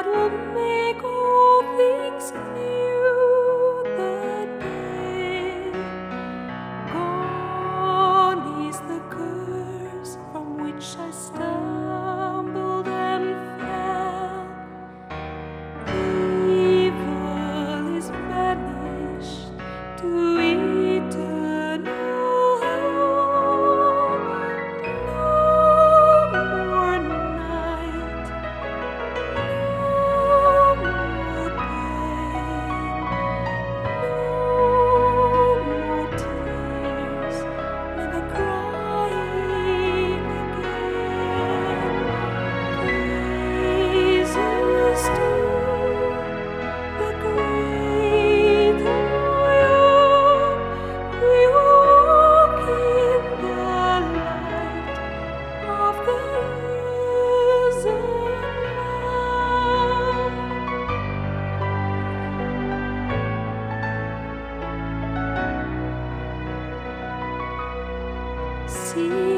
God will make all things new that day. Gone is the curse from which I stumbled and fell. Evil is banished to eternal hell. No more night, no more pain, no more tears, neither crying again. Praises to the great Lord. We walk in the light of the risen Lamb. See